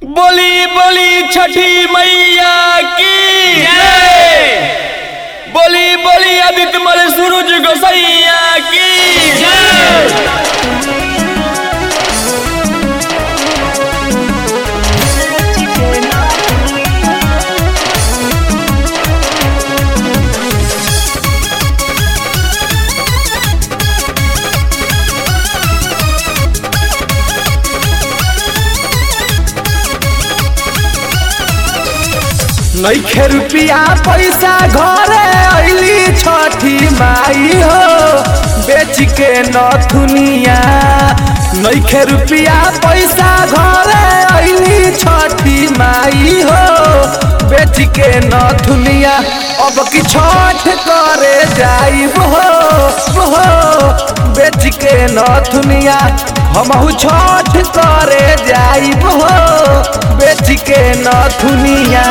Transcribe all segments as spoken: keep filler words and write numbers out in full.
बोली बोली छठी मैया की जय। बोली बोली आदित्य मल सूरज गोसैया की जय। नइखे रुपिया पैसा घरे अइली छठी माई हो बेच के नथुनिया। नइखे रुपिया पैसा घरे अइली छठी माई हो बेच के नथुनिया। अब की छठ करे जाइब हो हो बेच के नथुनिया। हमहु छठ करे जाइब हो बेच के नथुनिया।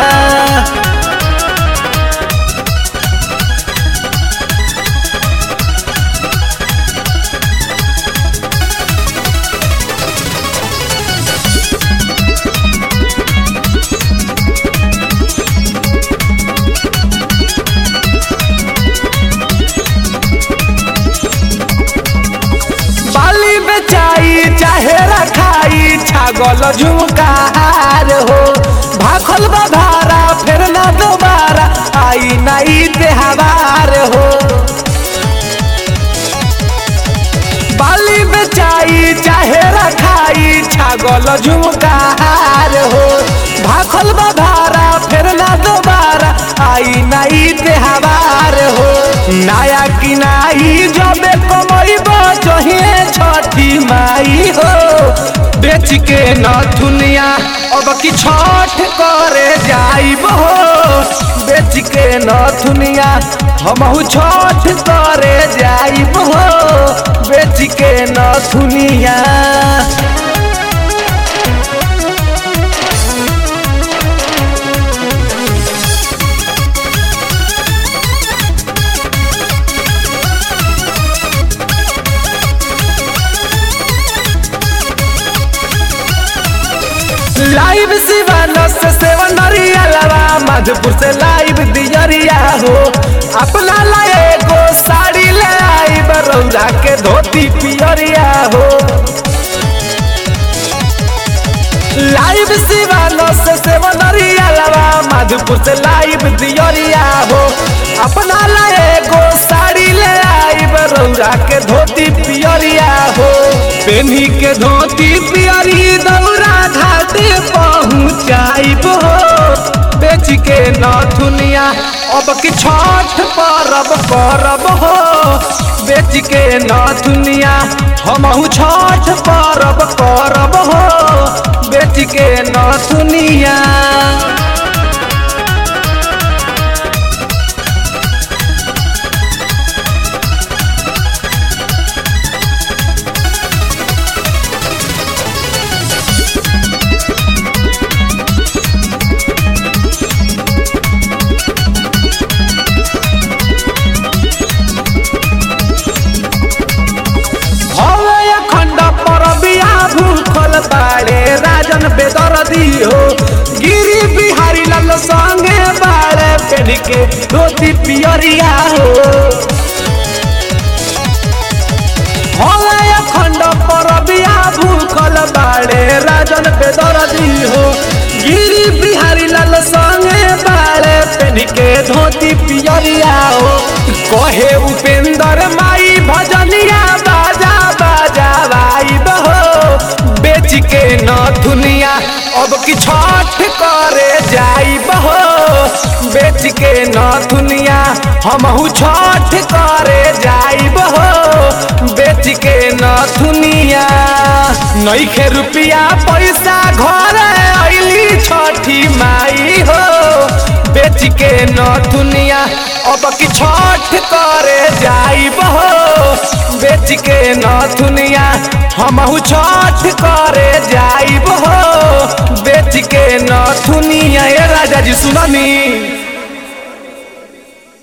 बाली बेचाई चाहे रखाई छागल झुमकार हो। भाखल बधारा फिर ना दोबारा आई नहीं त्योहार हो। बाली बेचाई चाहे रखाई छागल झुमकार हो। भाखल बधारा फिर ना दोबारा आई नहीं त्योहार हो। नया किनाई जबे कमैब चाहिए छठी माई हो बेच के नथुनिया। अब की छठ करे जाइब हो बेच के नथुनिया। हमहु छठ करे जाइब हो बेच के नथुनिया। लाइव सिवाना से सेवनरिया लवा मधुपुर से लाइव दियरिया हो। अपना लाए गो साड़ी ले आई बरौदा के धोती पियरिया हो। लाइव सिवाना से सेवनरिया लवा मधुपुर से लाइव दियरिया हो। अपना लाए गो साड़ी ले आई बरौदा के धोती पियरिया हो। पेन्ही के धोती पियरी दौरा घाटे पहुँचाइब हो बेच के नथुनिया। अब की छठ परब परब हो बेच के नथुनिया। हमहु छठ परब परब हो बेच के नथुनिया। बाड़े राजन बेदर्दी हो। गिरी बिहारी लाल संगे बाड़े पेड़ के धोती पियरिया हो। खंड परबिया भूखल बाड़े राजन बेदर्दी हो। गिरी बिहारी लाल संगे बाड़े पेड़ के धोती पियरिया हो। कहे उपेंद्र माई भजनिया बाजा बाजा भाई बहो बेच के नथुनिया। अब की छठ करे जाइब हो बेच के नथुनिया। हमहु छठ करे जाइब हो बेच के नथुनिया। नइखे रुपिया पैसा घरे अइली छठी माई हो बेच के नथुनिया। अब की छठ करे जाइब हो बेच के नथुनिया। हमहु छठ करे जाइब हो बेच के नथुनिया। ए राजा जी सुननी।